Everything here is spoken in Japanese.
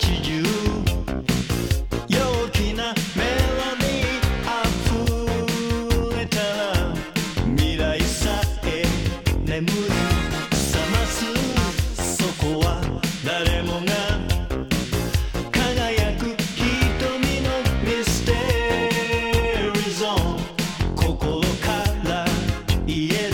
中陽気なメロディー溢れたら未来さえ眠り覚ますそこは誰もが輝く瞳のミステリーゾーン心から言える